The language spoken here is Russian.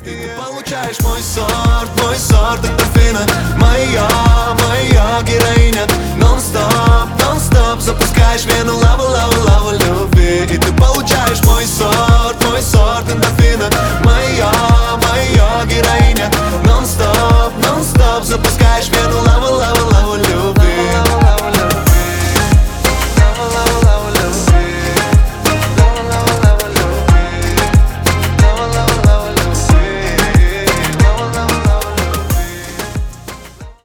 И ты получаешь мой сорт эндорфина. Моя героиня. Нон-стоп, нон-стоп запускаешь в вену лаву, лаву, лаву любви. И ты получаешь мой сорт эндорфина. Моя героиня.